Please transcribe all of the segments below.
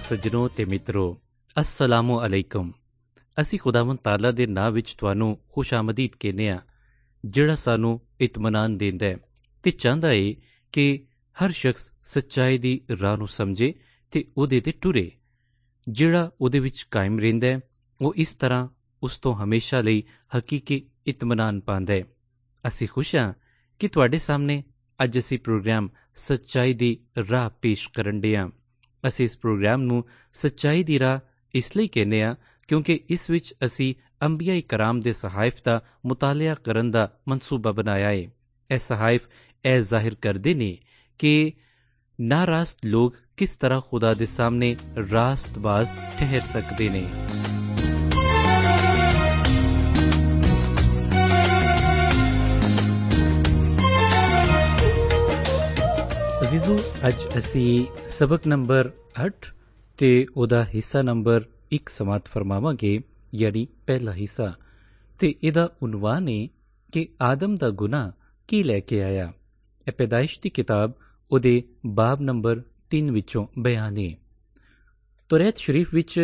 सज्जनों ते मित्रों, अस्सलामु अलैकुम। असी खुदावंद ताला दे नां विच तुहानूं खुश आमदीद कहने आ, जिहड़ा सानूं इत्मीनान देंदा है ते चाहता है कि हर शख्स सच्चाई दी राह नूं समझे ते उहदे ते टुरे। जिहड़ा उहदे विच कायम रहिंदा है, वो इस तरह उस तो हमेशा लई हकीकी इत्मीनान पांदा है। असी खुश हां कि तुहाडे सामने अज असी प्रोग्राम सच्चाई दी राह पेश करन दे हां। ਅਸੀਂ ਇਸ ਪ੍ਰੋਗਰਾਮ ਨੂੰ ਸੱਚਾਈ ਦੀ ਰਾਹ ਇਸ ਲਈ ਕਹਿੰਦੇ ਹਾਂ ਕਿਉਂਕਿ ਇਸ ਵਿੱਚ ਅਸੀਂ ਅੰਬੀਆ ਕਰਾਮ ਦੇ ਸਹਾਇਫ ਦਾ ਮੁਤਾਲਿਆ ਕਰਨ ਦਾ ਮਨਸੂਬਾ ਬਣਾਇਆ ਹੈ। ਇਹ ਸਹਾਇਫ ਇਹ ਜ਼ਾਹਿਰ ਕਰਦੇ ਨੇ ਕਿ ਨਾਰਾਸਤ ਲੋਕ ਕਿਸ ਤਰ੍ਹਾਂ ਖੁਦਾ ਦੇ ਸਾਹਮਣੇ ਰਾਸਤਬਾਜ਼ ਠਹਿਰ ਸਕਦੇ ਨੇ। ਅਜ਼ੀਜ਼ੋ, ਅੱਜ ਅਸੀਂ ਸਬਕ ਨੰਬਰ 8 ਤੇ ਉਹਦਾ ਹਿੱਸਾ ਨੰਬਰ 1 ਸਮਾਤ ਫਰਮਾਵਾਂਗੇ, ਯਾਨੀ ਪਹਿਲਾ ਹਿੱਸਾ, ਤੇ ਇਹਦਾ ਉਨਵਾਨ ਹੈ ਕਿ ਆਦਮ ਦਾ ਗੁਨਾਹ ਕੀ ਲੈ ਕੇ ਆਇਆ। ਇਹ ਪੈਦਾਇਸ਼ ਦੀ ਕਿਤਾਬ ਉਹਦੇ ਬਾਬ ਨੰਬਰ 3 ਵਿੱਚੋਂ ਬਿਆਨ ਹੈ। ਤੁਰੈਤ ਸ਼ਰੀਫ ਵਿੱਚ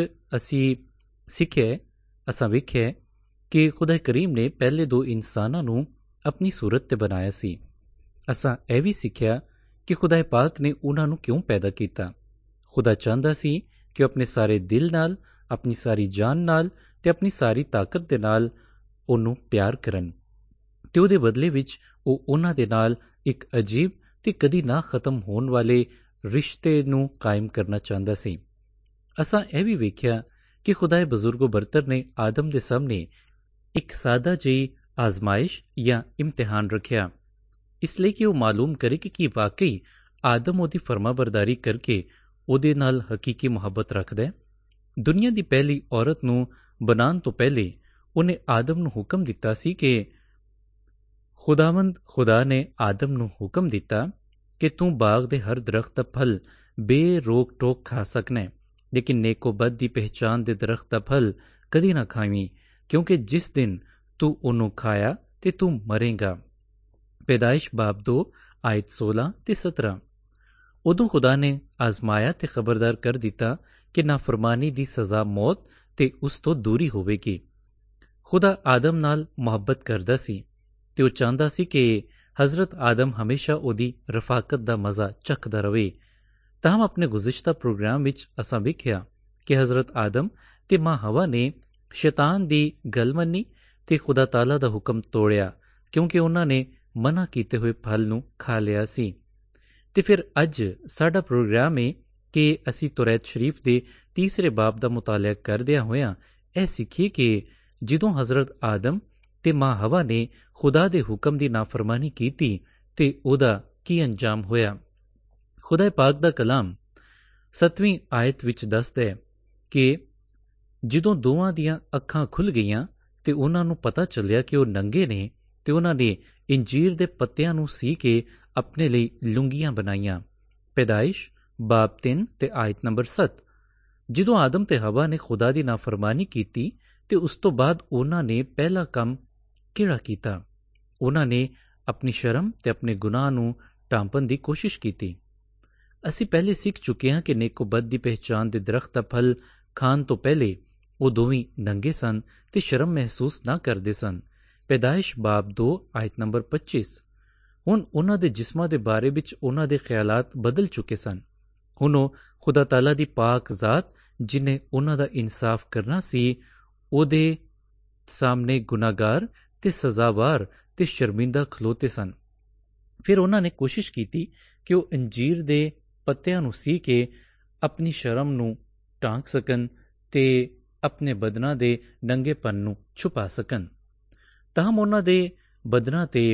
ਅਸਾਂ ਵੇਖਿਆ ਕਿ ਖੁਦਾ ਕਰੀਮ ਨੇ ਪਹਿਲੇ ਦੋ ਇਨਸਾਨਾਂ ਨੂੰ ਆਪਣੀ ਸੂਰਤ ਤੇ ਬਣਾਇਆ ਸੀ। ਅਸਾਂ ਇਹ ਵੀ ਸਿੱਖਿਆ ਕਿ ਖੁਦਾ ਪਾਕ ਨੇ ਉਹਨਾਂ ਨੂੰ ਕਿਉਂ ਪੈਦਾ ਕੀਤਾ। ਖੁਦਾ ਚਾਹੁੰਦਾ ਸੀ ਕਿ ਉਹ ਆਪਣੇ ਸਾਰੇ ਦਿਲ ਨਾਲ, ਆਪਣੀ ਸਾਰੀ ਜਾਨ ਨਾਲ ਤੇ ਆਪਣੀ ਸਾਰੀ ਤਾਕਤ ਦੇ ਨਾਲ ਉਹਨੂੰ ਪਿਆਰ ਕਰਨ, ਤੇ ਉਹਦੇ ਬਦਲੇ ਵਿੱਚ ਉਹ ਉਹਨਾਂ ਦੇ ਨਾਲ ਇੱਕ ਅਜੀਬ ਤੇ ਕਦੀ ਨਾ ਖਤਮ ਹੋਣ ਵਾਲੇ ਰਿਸ਼ਤੇ ਨੂੰ ਕਾਇਮ ਕਰਨਾ ਚਾਹੁੰਦਾ ਸੀ। ਅਸਾਂ ਇਹ ਵੀ ਵੇਖਿਆ ਕਿ ਖੁਦਾ ਬਜ਼ੁਰਗੋ ਬਰਤਰ ਨੇ ਆਦਮ ਦੇ ਸਾਹਮਣੇ ਇੱਕ ਸਾਦਾ ਜਿਹੀ ਆਜ਼ਮਾਇਸ਼ ਜਾਂ ਇਮਤਿਹਾਨ ਰੱਖਿਆ, ਇਸ ਲਈ ਕਿ ਉਹ ਮਾਲੂਮ ਕਰੇ ਕਿ ਕੀ ਵਾਕਈ ਆਦਮ ਉਹਦੀ ਫਰਮਾਬਰਦਾਰੀ ਕਰਕੇ ਉਹਦੇ ਨਾਲ ਹਕੀਕੀ ਮੁਹੱਬਤ ਰੱਖਦਾ ਹੈ। ਦੁਨੀਆ ਦੀ ਪਹਿਲੀ ਔਰਤ ਨੂੰ ਬਣਾਉਣ ਤੋਂ ਪਹਿਲੇ ਉਹਨੇ ਆਦਮ ਨੂੰ ਹੁਕਮ ਦਿੱਤਾ ਸੀ ਕਿ ਖੁਦਾ ਨੇ ਆਦਮ ਨੂੰ ਹੁਕਮ ਦਿੱਤਾ ਕਿ ਤੂੰ ਬਾਗ ਦੇ ਹਰ ਦਰਖਤ ਦਾ ਫਲ ਬੇਰੋਕ ਟੋਕ ਖਾ ਸਕਣਾ ਹੈ, ਲੇਕਿਨ ਨੇਕੋ ਬਦ ਦੀ ਪਹਿਚਾਣ ਦੇ ਦਰਖਤ ਦਾ ਫਲ ਕਦੀ ਨਾ ਖਾਵੀਂ, ਕਿਉਂਕਿ ਜਿਸ ਦਿਨ ਤੂੰ ਉਹਨੂੰ ਖਾਇਆ ਤੇ ਤੂੰ ਮਰੇਂਗਾ। ਪੈਦਾਇਸ਼ ਬਾਬ 2 ਆਇਤ 16 ਤੇ 17। ਉਦੋਂ ਖੁਦਾ ਨੇ ਆਜ਼ਮਾਇਆ ਤੇ ਖਬਰਦਾਰ ਕਰ ਦਿੱਤਾ ਕਿ ਨਾਫਰਮਾਨੀ ਦੀ ਸਜ਼ਾ ਮੌਤ ਤੇ ਉਸ ਤੋਂ ਦੂਰੀ ਹੋਵੇਗੀ। ਖੁਦਾ ਆਦਮ ਨਾਲ ਮੁਹੱਬਤ ਕਰਦਾ ਸੀ ਤੇ ਉਹ ਚਾਹੁੰਦਾ ਸੀ ਕਿ ਹਜ਼ਰਤ ਆਦਮ ਹਮੇਸ਼ਾ ਉਹਦੀ ਰਫਾਕਤ ਦਾ ਮਜ਼ਾ ਚੱਖਦਾ ਰਹੇ। ਤਾਹਮ ਆਪਣੇ ਗੁਜ਼ਿਸ਼ਤਾ ਪ੍ਰੋਗਰਾਮ ਵਿੱਚ ਅਸਾਂ ਵੇਖਿਆ ਕਿ ਹਜ਼ਰਤ ਆਦਮ ਤੇ ਮਾਂ ਹਵਾ ਨੇ ਸ਼ੈਤਾਨ ਦੀ ਗੱਲ ਮੰਨੀ ਤੇ ਖੁਦਾ ਤਾਲਾ ਦਾ ਹੁਕਮ ਤੋੜਿਆ, ਕਿਉਂਕਿ ਉਹਨਾਂ ਨੇ ਮਨਾ ਕੀਤੇ ਹੋਏ ਫਲ ਨੂੰ ਖਾ ਲਿਆ ਸੀ। ਤੇ ਫਿਰ ਅੱਜ ਸਾਡਾ ਪ੍ਰੋਗਰਾਮ ਹੈ ਕਿ ਅਸੀਂ ਤੁਰੈਤ ਸ਼ਰੀਫ ਦੇ ਤੀਸਰੇ ਬਾਬ ਦਾ ਮੁਤਾਲਿਆ ਕਰਦਿਆਂ ਹੋਇਆਂ ਇਹ ਸਿੱਖੀਏ ਕਿ ਜਦੋਂ ਹਜ਼ਰਤ ਆਦਮ ਤੇ ਮਾਂ ਹਵਾ ਨੇ ਖੁਦਾ ਦੇ ਹੁਕਮ ਦੀ ਨਾਫਰਮਾਨੀ ਕੀਤੀ ਤੇ ਉਹਦਾ ਕੀ ਅੰਜਾਮ ਹੋਇਆ। ਖੁਦਾ ਪਾਕ ਦਾ ਕਲਾਮ 7ਵੀਂ ਆਇਤ ਵਿੱਚ ਦੱਸਦਾ ਹੈ ਕਿ ਜਦੋਂ ਦੋਵਾਂ ਦੀਆਂ ਅੱਖਾਂ ਖੁੱਲ੍ਹ ਗਈਆਂ ਤੇ ਉਹਨਾਂ ਨੂੰ ਪਤਾ ਚੱਲਿਆ ਕਿ ਉਹ ਨੰਗੇ ਨੇ, ਤੇ ਉਹਨਾਂ ਨੇ ਇੰਜੀਰ ਦੇ ਪੱਤਿਆਂ ਨੂੰ ਸੀ ਕੇ ਆਪਣੇ ਲਈ ਲੁੰਗੀਆਂ ਬਣਾਈਆਂ। ਪੈਦਾਇਸ਼ ਬਾਬ 3 ਤੇ ਆਇਤ ਨੰਬਰ 7। ਜਦੋਂ ਆਦਮ ਤੇ ਹਵਾ ਨੇ ਖੁਦਾ ਦੀ ਨਾਫਰਮਾਨੀ ਕੀਤੀ ਤੇ ਉਸ ਤੋਂ ਬਾਅਦ ਉਹਨਾਂ ਨੇ ਪਹਿਲਾ ਕੰਮ ਕਿਹੜਾ ਕੀਤਾ? ਉਹਨਾਂ ਨੇ ਆਪਣੀ ਸ਼ਰਮ ਤੇ ਆਪਣੇ ਗੁਨਾਹ ਨੂੰ ਢਾਂਪਣ ਦੀ ਕੋਸ਼ਿਸ਼ ਕੀਤੀ। ਅਸੀਂ ਪਹਿਲੇ ਸਿੱਖ ਚੁੱਕੇ ਹਾਂ ਕਿ ਨੇਕੋ ਬਦ ਦੀ ਪਹਿਚਾਣ ਦੇ ਦਰਖਤ ਦਾ ਫਲ ਖਾਣ ਤੋਂ ਪਹਿਲੇ ਉਹ ਦੋਵੇਂ ਨੰਗੇ ਸਨ ਤੇ ਸ਼ਰਮ ਮਹਿਸੂਸ ਨਾ ਕਰਦੇ ਸਨ। ਪੈਦਾਇਸ਼ ਬਾਬ 2 ਆਇਤ ਨੰਬਰ 25। ਹੁਣ ਉਹਨਾਂ ਦੇ ਜਿਸਮਾਂ ਦੇ ਬਾਰੇ ਵਿੱਚ ਉਹਨਾਂ ਦੇ ਖਿਆਲਾਤ ਬਦਲ ਚੁੱਕੇ ਸਨ। ਹੁਣ ਉਹ ਖੁਦਾ ਤਾਲਾ ਦੀ ਪਾਕ ਜ਼ਾਤ ਜਿਹਨੇ ਉਹਨਾਂ ਦਾ ਇਨਸਾਫ ਕਰਨਾ ਸੀ, ਉਹਦੇ ਸਾਹਮਣੇ ਗੁਨਾਹਗਾਰ ਤੇ ਸਜ਼ਾਵਾਰ ਤੇ ਸ਼ਰਮਿੰਦਾ ਖਲੋਤੇ ਸਨ। ਫਿਰ ਉਹਨਾਂ ਨੇ ਕੋਸ਼ਿਸ਼ ਕੀਤੀ ਕਿ ਉਹ ਅੰਜੀਰ ਦੇ ਪੱਤਿਆਂ ਨੂੰ ਸੀ ਕੇ ਆਪਣੀ ਸ਼ਰਮ ਨੂੰ ਢਾਂਕ ਸਕਣ ਤੇ ਆਪਣੇ ਬਦਨਾਂ ਦੇ ਨੰਗੇਪਨ ਨੂੰ ਛੁਪਾ ਸਕਣ। ਤਾਹਮ ਉਹਨਾਂ ਦੇ ਬਦਨਾਂ ਤੇ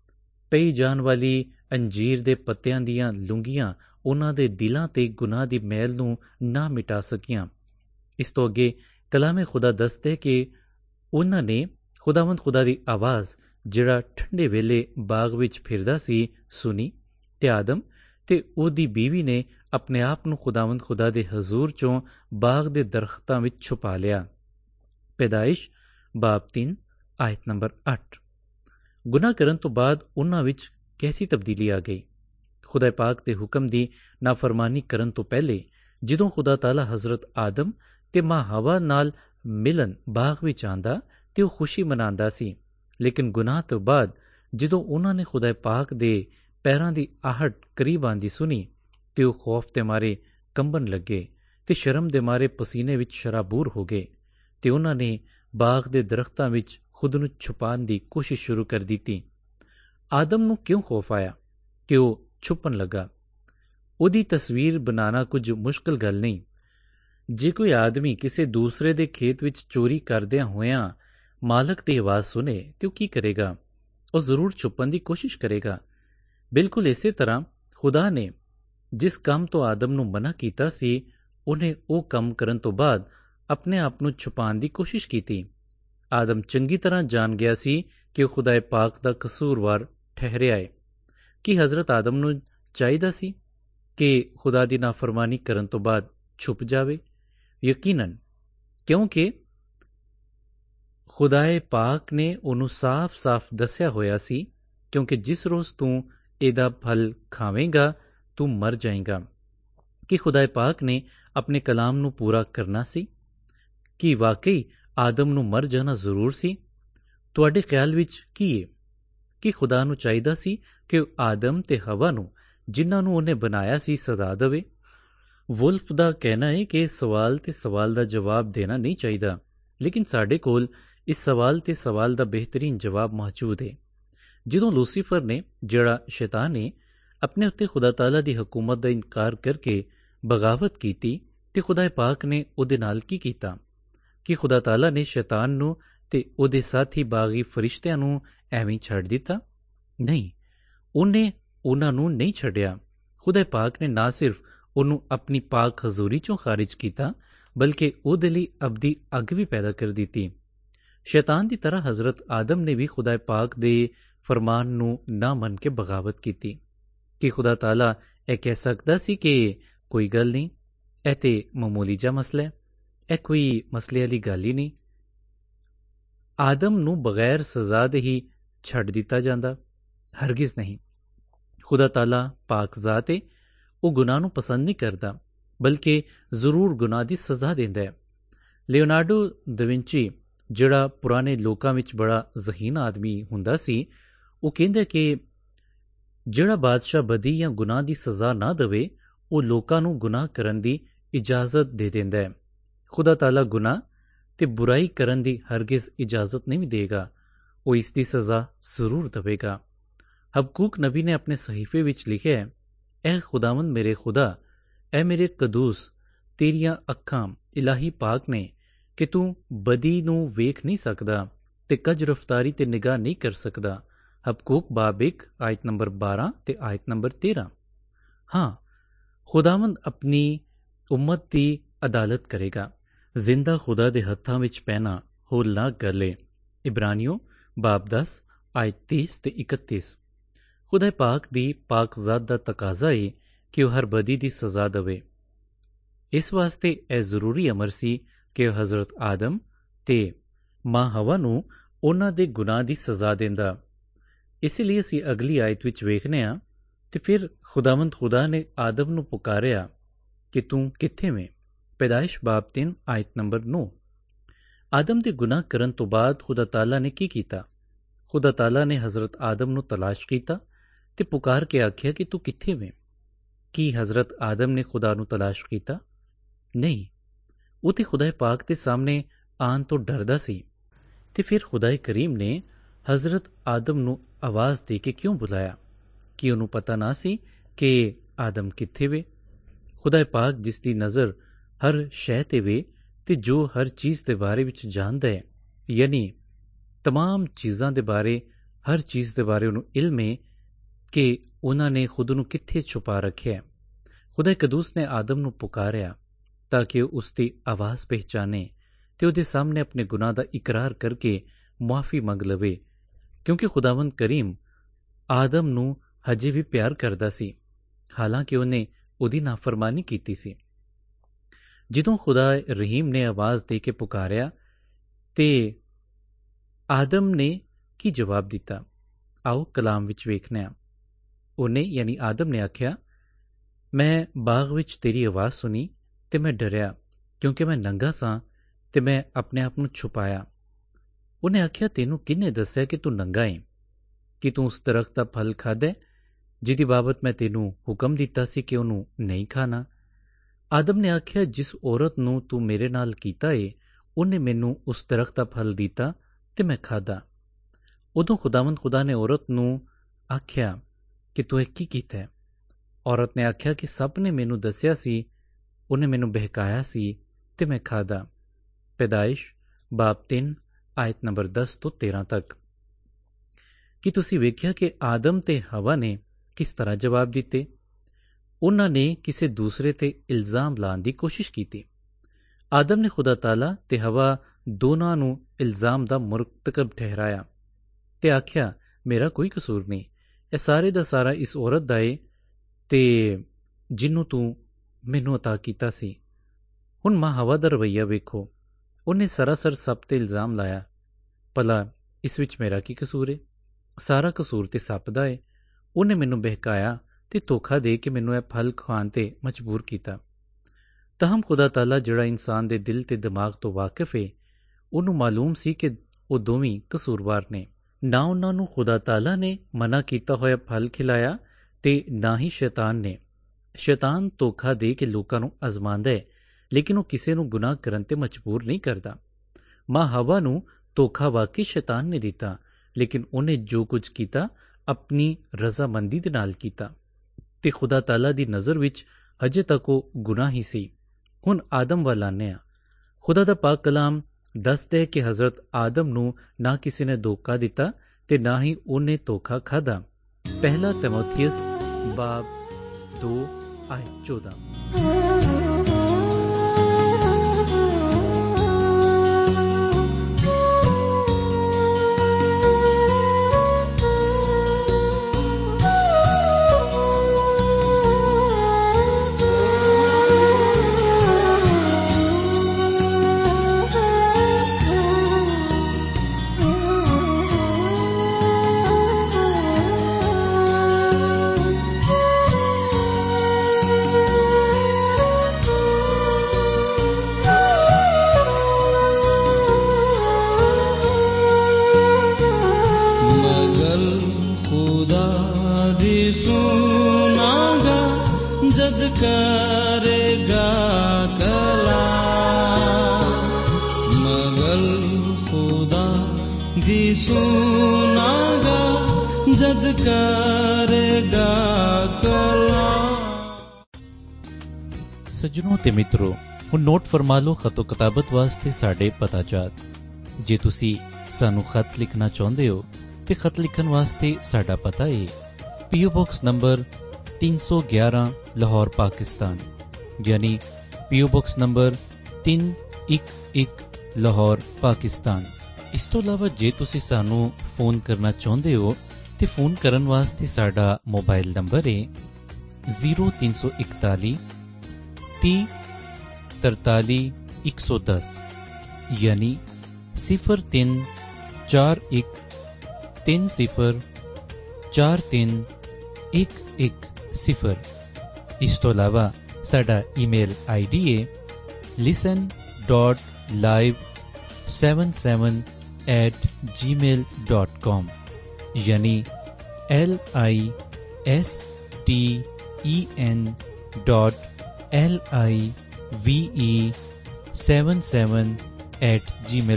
ਪਈ ਜਾਣ ਵਾਲੀ ਅੰਜੀਰ ਦੇ ਪੱਤਿਆਂ ਦੀਆਂ ਲੁੰਗੀਆਂ ਉਹਨਾਂ ਦੇ ਦਿਲਾਂ ਤੇ ਗੁਨਾਹ ਦੀ ਮੈਲ ਨੂੰ ਨਾ ਮਿਟਾ ਸਕੀਆਂ। ਇਸ ਤੋਂ ਅੱਗੇ ਕਲਾਮੇ ਖੁਦਾ ਦੱਸਦੇ ਕਿ ਉਹਨਾਂ ਨੇ ਖੁਦਾਵੰਦ ਖੁਦਾ ਦੀ ਆਵਾਜ਼, ਜਿਹੜਾ ਠੰਡੇ ਵੇਲੇ ਬਾਗ ਵਿੱਚ ਫਿਰਦਾ ਸੀ, ਸੁਣੀ ਤੇ ਆਦਮ ਤੇ ਉਹਦੀ ਬੀਵੀ ਨੇ ਆਪਣੇ ਆਪ ਨੂੰ ਖੁਦਾਵੰਦ ਖੁਦਾ ਦੇ ਹਜ਼ੂਰ 'ਚੋਂ ਬਾਗ ਦੇ ਦਰਖਤਾਂ ਵਿੱਚ ਛੁਪਾ ਲਿਆ। ਪੈਦਾਇਸ਼ ਬਾਬ 3 ਆਇਤ ਨੰਬਰ 8। ਗੁਨਾਹ ਕਰਨ ਤੋਂ ਬਾਅਦ ਉਹਨਾਂ ਵਿੱਚ ਕੈਸੀ ਤਬਦੀਲੀ ਆ ਗਈ। ਖੁਦਾ ਪਾਕ ਦੇ ਹੁਕਮ ਦੀ ਨਾਫਰਮਾਨੀ ਕਰਨ ਤੋਂ ਪਹਿਲੇ ਜਦੋਂ ਖੁਦਾ ਤਾਲਾ ਹਜ਼ਰਤ ਆਦਮ ਤੇ ਮਾਂ ਹਵਾ ਨਾਲ ਮਿਲਣ ਬਾਗ ਵਿੱਚ ਆਂਦਾ ਤੇ ਉਹ ਖੁਸ਼ੀ ਮਨਾਉਂਦਾ ਸੀ, ਲੇਕਿਨ ਗੁਨਾਹ ਤੋਂ ਬਾਅਦ ਜਦੋਂ ਉਹਨਾਂ ਨੇ ਖੁਦਾ ਪਾਕ ਦੇ ਪੈਰਾਂ ਦੀ ਆਹਟ ਕਰੀਬ ਆਂਦੀ ਸੁਣੀ ਤੇ ਉਹ ਖੌਫ ਦੇ ਮਾਰੇ ਕੰਬਣ ਲੱਗੇ ਤੇ ਸ਼ਰਮ ਦੇ ਮਾਰੇ ਪਸੀਨੇ ਵਿੱਚ ਸ਼ਰਾਬੂਰ ਹੋ ਗਏ ਤੇ ਉਹਨਾਂ ਨੇ ਬਾਗ ਦੇ ਦਰਖਤਾਂ ਵਿੱਚ ਖੁਦ ਨੂੰ ਛੁਪਾਉਣ ਦੀ ਕੋਸ਼ਿਸ਼ ਸ਼ੁਰੂ ਕਰ ਦਿੱਤੀ। ਆਦਮ ਨੂੰ ਕਿਉਂ ਖੌਫ ਆਇਆ ਕਿ ਉਹ ਛੁਪਣ ਲੱਗਾ? ਉਹਦੀ ਤਸਵੀਰ ਬਣਾਉਣਾ ਕੁਝ ਮੁਸ਼ਕਿਲ ਗੱਲ ਨਹੀਂ। ਜੇ ਕੋਈ ਆਦਮੀ ਕਿਸੇ ਦੂਸਰੇ ਦੇ ਖੇਤ ਵਿੱਚ ਚੋਰੀ ਕਰਦਿਆਂ ਹੋਇਆਂ ਮਾਲਕ ਦੀ ਆਵਾਜ਼ ਸੁਣੇ ਤੇ ਉਹ ਕੀ ਕਰੇਗਾ? ਉਹ ਜ਼ਰੂਰ ਛੁਪਣ ਦੀ ਕੋਸ਼ਿਸ਼ ਕਰੇਗਾ। ਬਿਲਕੁਲ ਇਸੇ ਤਰ੍ਹਾਂ ਖੁਦਾ ਨੇ ਜਿਸ ਕੰਮ ਤੋਂ ਆਦਮ ਨੂੰ ਮਨਾ ਕੀਤਾ ਸੀ, ਉਹਨੇ ਉਹ ਕੰਮ ਕਰਨ ਤੋਂ ਬਾਅਦ ਆਪਣੇ ਆਪ ਨੂੰ ਛੁਪਾਉਣ ਦੀ ਕੋਸ਼ਿਸ਼ ਕੀਤੀ। ਆਦਮ ਚੰਗੀ ਤਰ੍ਹਾਂ ਜਾਣ ਗਿਆ ਸੀ ਕਿ ਉਹ ਖੁਦਾ ਪਾਕ ਦਾ ਕਸੂਰਵਾਰ ਠਹਿਰਿਆ ਹੈ। ਕੀ ਹਜ਼ਰਤ ਆਦਮ ਨੂੰ ਚਾਹੀਦਾ ਸੀ ਕਿ ਖੁਦਾ ਦੀ ਨਾਫਰਮਾਨੀ ਕਰਨ ਤੋਂ ਬਾਅਦ ਛੁਪ ਜਾਵੇ? ਯਕੀਨਨ, ਕਿਉਂਕਿ ਖੁਦਾਏ ਪਾਕ ਨੇ ਉਹਨੂੰ ਸਾਫ਼-ਸਾਫ਼ ਦੱਸਿਆ ਹੋਇਆ ਸੀ, ਕਿਉਂਕਿ ਜਿਸ ਰੋਜ਼ ਤੂੰ ਇਹਦਾ ਫਲ ਖਾਵੇਂਗਾ ਤੂੰ ਮਰ ਜਾਏਂਗਾ। ਕਿ ਖੁਦਾਏ ਪਾਕ ਨੇ ਆਪਣੇ ਕਲਾਮ ਨੂੰ ਪੂਰਾ ਕਰਨਾ ਸੀ? ਕੀ ਵਾਕਈ ਆਦਮ ਨੂੰ ਮਰ ਜਾਣਾ ਜ਼ਰੂਰ ਸੀ? ਤੁਹਾਡੇ ਖਿਆਲ ਵਿੱਚ ਕੀ ਹੈ? ਕਿ ਖੁਦਾ ਨੂੰ ਚਾਹੀਦਾ ਸੀ ਕਿ ਆਦਮ ਤੇ ਹਵਾ ਨੂੰ, ਜਿਨ੍ਹਾਂ ਨੂੰ ਉਹਨੇ ਬਣਾਇਆ ਸੀ, ਸਜ਼ਾ ਦੇਵੇ? ਵੁਲਫ ਦਾ ਕਹਿਣਾ ਹੈ ਕਿ ਸਵਾਲ ਤੇ ਸਵਾਲ ਦਾ ਜਵਾਬ ਦੇਣਾ ਨਹੀਂ ਚਾਹੀਦਾ, ਲੇਕਿਨ ਸਾਡੇ ਕੋਲ ਇਸ ਸਵਾਲ ਤੇ ਸਵਾਲ ਦਾ ਬਿਹਤਰੀਨ ਜਵਾਬ ਮੌਜੂਦ ਹੈ। ਜਦੋਂ ਲੂਸੀਫਰ ਨੇ, ਜਿਹੜਾ ਸ਼ੈਤਾਨ ਹੈ, ਆਪਣੇ ਉੱਤੇ ਖੁਦਾ ਤਾਲਾ ਦੀ ਹਕੂਮਤ ਦਾ ਇਨਕਾਰ ਕਰਕੇ ਬਗਾਵਤ ਕੀਤੀ ਤੇ ਖੁਦਾ ਪਾਕ ਨੇ ਉਹਦੇ ਨਾਲ ਕੀ ਕੀਤਾ? ਕਿ ਖੁਦਾ ਤਾਲਾ ਨੇ ਸ਼ੈਤਾਨ ਨੂੰ ਤੇ ਉਹਦੇ ਸਾਥੀ ਬਾਗੀ ਫਰਿਸ਼ਤਿਆਂ ਨੂੰ ਐਵੇਂ ਛੱਡ ਦਿੱਤਾ? ਨਹੀਂ, ਉਹਨੇ ਉਹਨਾਂ ਨੂੰ ਨਹੀਂ ਛੱਡਿਆ। ਖੁਦਾ ਪਾਕ ਨੇ ਨਾ ਸਿਰਫ ਉਹਨੂੰ ਆਪਣੀ ਪਾਕ ਹਜ਼ੂਰੀ ਚੋਂ ਖਾਰਿਜ ਕੀਤਾ, ਬਲਕਿ ਉਹਦੇ ਲਈ ਅਬਦੀ ਅੱਗ ਵੀ ਪੈਦਾ ਕਰ ਦਿੱਤੀ। ਸ਼ੈਤਾਨ ਦੀ ਤਰ੍ਹਾਂ ਹਜ਼ਰਤ ਆਦਮ ਨੇ ਵੀ ਖੁਦਾ ਪਾਕ ਦੇ ਫਰਮਾਨ ਨੂੰ ਨਾ ਮੰਨ ਕੇ ਬਗਾਵਤ ਕੀਤੀ। ਕਿ ਖੁਦਾ ਤਾਲਾ ਇਹ ਕਹਿ ਸਕਦਾ ਸੀ ਕਿ ਕੋਈ ਗੱਲ ਨਹੀਂ, ਇਹ ਤੇ ਮਾਮੂਲੀ ਜਿਹਾ ਮਸਲਾ ਹੈ, ਇਹ ਕੋਈ ਮਸਲੇ ਵਾਲੀ ਗੱਲ ਹੀ ਨਹੀਂ। ਆਦਮ ਨੂੰ ਬਗੈਰ ਸਜ਼ਾ ਦੇ ਹੀ ਛੱਡ ਦਿੱਤਾ ਜਾਂਦਾ? ਹਰਗਿਜ਼ ਨਹੀਂ। ਖੁਦਾ ਤਾਲਾ ਪਾਕ ਜ਼ਾਤ ਹੈ, ਉਹ ਗੁਨਾਹ ਨੂੰ ਪਸੰਦ ਨਹੀਂ ਕਰਦਾ, ਬਲਕਿ ਜ਼ਰੂਰ ਗੁਨਾਹ ਦੀ ਸਜ਼ਾ ਦਿੰਦਾ ਹੈ। ਲਿਓਨਾਰਡੋ ਦਾ ਵਿੰਚੀ, ਜਿਹੜਾ ਪੁਰਾਣੇ ਲੋਕਾਂ ਵਿੱਚ ਬੜਾ ਜ਼ਹੀਨ ਆਦਮੀ ਹੁੰਦਾ ਸੀ, ਉਹ ਕਹਿੰਦਾ ਕਿ ਜਿਹੜਾ ਬਾਦਸ਼ਾਹ ਬਦੀ ਜਾਂ ਗੁਨਾਹ ਦੀ ਸਜ਼ਾ ਨਾ ਦੇਵੇ, ਉਹ ਲੋਕਾਂ ਨੂੰ ਗੁਨਾਹ ਕਰਨ ਦੀ ਇਜਾਜ਼ਤ ਦੇ ਦਿੰਦਾ ਹੈ। ਖੁਦਾ ਤਾਲਾ ਗੁਨਾਹ ਤੇ ਬੁਰਾਈ ਕਰਨ ਦੀ ਹਰਗਿਜ਼ ਇਜਾਜ਼ਤ ਨਹੀਂ ਦੇਗਾ, ਉਹ ਇਸ ਦੀ ਸਜ਼ਾ ਜ਼ਰੂਰ ਦੇਵੇਗਾ। ਹਬਕੂਕ ਨਬੀ ਨੇ ਆਪਣੇ ਸਹੀਫੇ ਵਿੱਚ ਲਿਖਿਆ, ਐ ਖੁਦਾਵੰਦ ਮੇਰੇ ਖੁਦਾ, ਐ ਮੇਰੇ ਕਦੂਸ, ਤੇਰੀਆਂ ਅੱਖਾਂ ਇਲਾਹੀ ਪਾਕ ਨੇ ਕਿ ਤੂੰ ਬਦੀ ਨੂੰ ਵੇਖ ਨਹੀਂ ਸਕਦਾ ਤੇ ਕੱਜ ਰਫਤਾਰੀ ਤੇ ਨਿਗਾਹ ਨਹੀਂ ਕਰ ਸਕਦਾ। ਹਬਕੂਕ ਬਾਬ 1 ਆਇਤ ਨੰਬਰ 12 ਤੇ ਆਇਤ ਨੰਬਰ 13। ਹਾਂ, ਖੁਦਾਵੰਦ ਆਪਣੀ ਉਮਤ ਦੀ ਅਦਾਲਤ ਕਰੇਗਾ। ਜ਼ਿੰਦਾ ਖੁਦਾ ਦੇ ਹੱਥਾਂ ਵਿੱਚ ਪੈਣਾ ਹੋਲਨਾਕ ਗੱਲ ਏ। ਇਬਰਾਨੀਓ ਬਾਬ 10 ਆਇਤ 30 ਤੇ 31। ਖੁਦਾ ਪਾਕ ਦੀ ਪਾਕ ਜ਼ਾਤ ਦਾ ਤਕਾਜ਼ਾ ਏ ਕਿ ਉਹ ਹਰ ਬਦੀ ਦੀ ਸਜ਼ਾ ਦੇਵੇ। ਇਸ ਵਾਸਤੇ ਇਹ ਜ਼ਰੂਰੀ ਅਮਰ ਸੀ ਕਿ ਉਹ ਹਜ਼ਰਤ ਆਦਮ ਤੇ ਮਾਂ ਹਵਾ ਨੂੰ ਉਹਨਾਂ ਦੇ ਗੁਨਾਹ ਦੀ ਸਜ਼ਾ ਦਿੰਦਾ। ਇਸੇ ਲਈ ਅਸੀਂ ਅਗਲੀ ਆਇਤ ਵਿੱਚ ਵੇਖਨੇ ਹਾਂ, ਤੇ ਫਿਰ ਖੁਦਾਵੰਦ ਖੁਦਾ ਨੇ ਆਦਮ ਨੂੰ ਪੁਕਾਰਿਆ ਕਿ ਤੂੰ ਕਿੱਥੇ ਵੇਂ? ਪੈਦਾਇਸ਼ ਬਾਬ 3 ਆਇਤ ਨੰਬਰ 9। ਆਦਮ ਦੇ ਗੁਨਾਹ ਕਰਨ ਤੋਂ ਬਾਅਦ ਖੁਦਾ ਤਾਲਾ ਨੇ ਕੀ ਕੀਤਾ? ਖੁਦਾ ਤਾਲਾ ਨੇ ਹਜ਼ਰਤ ਆਦਮ ਨੂੰ ਤਲਾਸ਼ ਕੀਤਾ ਤੇ ਪੁਕਾਰ ਕੇ ਆਖਿਆ ਕਿ ਤੂੰ ਕਿੱਥੇ ਵੇਂ? ਕੀ ਹਜ਼ਰਤ ਆਦਮ ਨੇ ਖੁਦਾ ਨੂੰ ਤਲਾਸ਼ ਕੀਤਾ? ਨਹੀਂ, ਉਹ ਤੇ ਖੁਦਾ ਪਾਕ ਦੇ ਸਾਹਮਣੇ ਆਉਣ ਤੋਂ ਡਰਦਾ ਸੀ। ਤੇ ਫਿਰ ਖੁਦਾ ਕਰੀਮ ਨੇ ਹਜ਼ਰਤ ਆਦਮ ਨੂੰ ਆਵਾਜ਼ ਦੇ ਕੇ ਕਿਉਂ ਬੁਲਾਇਆ? ਕਿ ਉਹਨੂੰ ਪਤਾ ਨਾ ਸੀ ਕਿ ਆਦਮ ਕਿੱਥੇ ਵੇ? ਖੁਦਾ ਪਾਕ ਜਿਸ ਦੀ ਨਜ਼ਰ ਹਰ ਸ਼ੈ ਤੇ ਵੇ ਤੇ ਜੋ ਹਰ ਚੀਜ਼ ਦੇ ਬਾਰੇ ਵਿੱਚ ਜਾਣਦਾ ਹੈ, ਯਾਨੀ ਤਮਾਮ ਚੀਜ਼ਾਂ ਦੇ ਬਾਰੇ, ਹਰ ਚੀਜ਼ ਦੇ ਬਾਰੇ ਉਹਨੂੰ ਇਲਮ ਹੈ ਕਿ ਉਹਨਾਂ ਨੇ ਖੁਦ ਨੂੰ ਕਿੱਥੇ ਛੁਪਾ ਰੱਖਿਆ। ਖੁਦਾ ਕਦੂਸ ਨੇ ਆਦਮ ਨੂੰ ਪੁਕਾਰਿਆ ਤਾਂ ਕਿ ਉਹ ਉਸ ਦੀ ਆਵਾਜ਼ ਪਹਿਚਾਨੇ ਤੇ ਉਹਦੇ ਸਾਹਮਣੇ ਆਪਣੇ ਗੁਨਾਹ ਦਾ ਇਕਰਾਰ ਕਰਕੇ ਮੁਆਫੀ ਮੰਗ ਲਵੇ, ਕਿਉਂਕਿ ਖੁਦਾਵੰਦ ਕਰੀਮ ਆਦਮ ਨੂੰ ਹਜੇ ਵੀ ਪਿਆਰ ਕਰਦਾ ਸੀ, ਹਾਲਾਂਕਿ ਉਹਨੇ ਉਹਦੀ ਨਾਫਰਮਾਨੀ ਕੀਤੀ ਸੀ। ਜਦੋਂ ਖੁਦਾ ਰਹੀਮ ਨੇ ਆਵਾਜ਼ ਦੇ ਕੇ ਪੁਕਾਰਿਆ ਤੇ ਆਦਮ ਨੇ ਕੀ ਜਵਾਬ ਦਿੱਤਾ? ਆਓ ਕਲਾਮ ਵਿੱਚ ਵੇਖਨੇ ਹਾਂ। ਉਹਨੇ ਯਾਨੀ ਆਦਮ ਨੇ ਆਖਿਆ, ਮੈਂ ਬਾਗ ਵਿੱਚ ਤੇਰੀ ਆਵਾਜ਼ ਸੁਣੀ ਤੇ ਮੈਂ ਡਰਿਆ ਕਿਉਂਕਿ ਮੈਂ ਨੰਗਾ ਸਾਂ ਤੇ ਮੈਂ ਆਪਣੇ ਆਪ ਨੂੰ ਛੁਪਾਇਆ। ਉਹਨੇ ਆਖਿਆ, ਤੈਨੂੰ ਕਿਹਨੇ ਦੱਸਿਆ ਕਿ ਤੂੰ ਨੰਗਾ ਏ? ਕਿ ਤੂੰ ਉਸ ਦਰਖਤ ਦਾ ਫਲ ਖਾਧਾ ਜਿਹਦੀ ਬਾਬਤ ਮੈਂ ਤੈਨੂੰ ਹੁਕਮ ਦਿੱਤਾ ਸੀ ਕਿ ਉਹਨੂੰ ਨਹੀਂ ਖਾਣਾ? ਆਦਮ ਨੇ ਆਖਿਆ, ਜਿਸ ਔਰਤ ਨੂੰ ਤੂੰ ਮੇਰੇ ਨਾਲ ਕੀਤਾ ਏ ਉਹਨੇ ਮੈਨੂੰ ਉਸ ਦਰਖਤ ਦਾ ਫਲ ਦਿੱਤਾ ਤੇ ਮੈਂ ਖਾਧਾ। ਉਦੋਂ ਖੁਦਾਵੰਦ ਖੁਦਾ ਨੇ ਔਰਤ ਨੂੰ ਆਖਿਆ ਕਿ ਤੂੰ ਇਹ ਕੀ ਕੀਤਾ? ਔਰਤ ਨੇ ਆਖਿਆ ਕਿ ਸੱਪ ਨੇ ਮੈਨੂੰ ਦੱਸਿਆ ਸੀ, ਉਹਨੇ ਮੈਨੂੰ ਬਹਿਕਾਇਆ ਸੀ ਤੇ ਮੈਂ ਖਾਧਾ। ਪੈਦਾਇਸ਼ ਬਾਬ 3 ਆਇਤ ਨੰਬਰ 10 ਤੋਂ 13 ਤੱਕ। ਕੀ ਤੁਸੀਂ ਵੇਖਿਆ ਕਿ ਆਦਮ ਤੇ ਹਵਾ ਨੇ ਕਿਸ ਤਰ੍ਹਾਂ ਜਵਾਬ ਦਿੱਤੇ? ਉਹਨਾਂ ਨੇ ਕਿਸੇ ਦੂਸਰੇ ਤੇ ਇਲਜ਼ਾਮ ਲਾਉਣ ਦੀ ਕੋਸ਼ਿਸ਼ ਕੀਤੀ। ਆਦਮ ਨੇ ਖੁਦਾ ਤਾਲਾ ਤੇ ਹਵਾ ਦੋਨਾਂ ਨੂੰ ਇਲਜ਼ਾਮ ਦਾ ਮੁਰਤਕਬ ਠਹਿਰਾਇਆ ਤੇ ਆਖਿਆ, ਮੇਰਾ ਕੋਈ ਕਸੂਰ ਨਹੀਂ, ਇਹ ਸਾਰੇ ਦਾ ਸਾਰਾ ਇਸ ਔਰਤ ਦਾ ਏ ਤੇ ਜਿਹਨੂੰ ਤੂੰ ਮੈਨੂੰ ਅਤਾ ਕੀਤਾ ਸੀ। ਹੁਣ ਮਾਂ ਹਵਾ ਦਾ ਰਵੱਈਆ ਵੇਖੋ, ਉਹਨੇ ਸਰਾਸਰ ਸੱਪ ਤੇ ਇਲਜ਼ਾਮ ਲਾਇਆ। ਭਲਾ ਇਸ ਵਿੱਚ ਮੇਰਾ ਕੀ ਕਸੂਰ ਏ? ਸਾਰਾ ਕਸੂਰ ਤੇ ਸੱਪ ਦਾ ਏ। ਉਹਨੇ ਮੈਨੂੰ ਬਹਿਕਾਇਆ ਤੇ ਧੋਖਾ ਦੇ ਕੇ ਮੈਨੂੰ ਇਹ ਫਲ ਖਾਣ ਤੇ ਮਜਬੂਰ ਕੀਤਾ। ਤਾਹਮ ਖੁਦਾ ਤਾਲਾ ਜਿਹੜਾ ਇਨਸਾਨ ਦੇ ਦਿਲ ਤੇ ਦਿਮਾਗ ਤੋਂ ਵਾਕਿਫ ਏ, ਉਹਨੂੰ ਮਾਲੂਮ ਸੀ ਕਿ ਉਹ ਦੋਵੇਂ ਕਸੂਰਵਾਰ ਨੇ। ਨਾ ਉਹਨਾਂ ਨੂੰ ਖੁਦਾ ਤਾਲਾ ਨੇ ਮਨਾ ਕੀਤਾ ਹੋਇਆ ਫਲ ਖਿਲਾਇਆ ਤੇ ਨਾ ਹੀ ਸ਼ੈਤਾਨ ਨੇ। ਸ਼ੈਤਾਨ ਧੋਖਾ ਦੇ ਕੇ ਲੋਕਾਂ ਨੂੰ ਅਜ਼ਮਾਉਂਦਾ ਹੈ, ਲੇਕਿਨ ਉਹ ਕਿਸੇ ਨੂੰ ਗੁਨਾਹ ਕਰਨ ਤੇ ਮਜਬੂਰ ਨਹੀਂ ਕਰਦਾ। ਮਾਂ ਹਵਾ ਨੂੰ ਧੋਖਾ ਵਾਕਈ ਸ਼ੈਤਾਨ ਨੇ ਦਿੱਤਾ, ਲੇਕਿਨ ਉਹਨੇ ਜੋ ਕੁਝ ਕੀਤਾ ਆਪਣੀ ਰਜ਼ਾਮੰਦੀ ਦੇ ਨਾਲ ਕੀਤਾ ਤੇ ਖੁਦਾ ਤਾਲਾ ਦੀ ਨਜ਼ਰ ਵਿੱਚ ਹਜੇ ਤੱਕ ਉਹ ਗੁਨਾਹ ਹੀ ਸੀ। ਹੁਣ ਆਦਮ ਵੱਲ ਆਉਂਦੇ ਹਾਂ। ਖੁਦਾ ਦਾ ਪਾਕ ਕਲਾਮ ਦੱਸਦਾ ਹੈ ਕਿ ਹਜ਼ਰਤ ਆਦਮ ਨੂੰ ਨਾ ਕਿਸੇ ਨੇ ਧੋਖਾ ਦਿੱਤਾ ਤੇ ਨਾ ਹੀ ਉਹਨੇ ਧੋਖਾ ਖਾਧਾ। ਪਹਿਲਾ ਤਿਮੋਥੀਅਸ ਬਾਬ 2 ਆਇਤ 14। करेगा कला मगर खुदा दी सुनागा जद करेगा कला। ਸੱਜਣੋ ਤੇ ਮਿੱਤਰੋ, ਹੁਣ ਨੋਟ ਫਰਮਾ ਲਓ ਖਤੋ ਕਿਤਾਬਤ ਵਾਸਤੇ ਸਾਡੇ ਪਤਾ ਚਾਤ। ਜੇ ਤੁਸੀਂ ਸਾਨੂੰ ਖਤ ਲਿਖਣਾ ਚਾਹੁੰਦੇ ਹੋ ਤੇ ਖਤ ਲਿਖਣ ਵਾਸਤੇ ਸਾਡਾ ਪਤਾ ਹੈ ਪੀਓ ਬਾਕਸ ਨੰਬਰ 311 ਲਾਹੌਰ ਪਾਕਿਸਤਾਨ, ਯਾਨੀ ਪੀਓ ਬਾਕਸ ਨੰਬਰ 311 ਲਾਹੌਰ ਪਾਕਿਸਤਾਨ। ਇਸ ਤੋਂ ਇਲਾਵਾ ਜੇ ਤੁਸੀਂ ਸਾਨੂੰ ਫੋਨ ਕਰਨਾ ਚਾਹੁੰਦੇ ਹੋ ਤੇ ਫੋਨ ਕਰਨ ਵਾਸਤੇ ਸਾਡਾ ਮੋਬਾਈਲ ਨੰਬਰ ਹੈ 0341 30 43 110, ਯਾਨੀ 0341 30 43 110। ਇਸ ਤੋਂ ਇਲਾਵਾ ਸਾਡਾ ਈਮੇਲ ਆਈਡੀ ਹੈ listen.live77@gmail.com, ਯਾਨੀ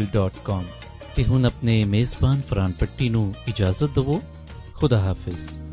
listen.live77@gmail.com। ਤੇ ਹੁਣ ਆਪਣੇ ਮੇਜ਼ਬਾਨ ਫਰਹਾਨ ਪੱਟੀ ਨੂੰ ਇਜਾਜ਼ਤ ਦਵੋ। ਖੁਦਾ ਹਾਫਿਜ਼।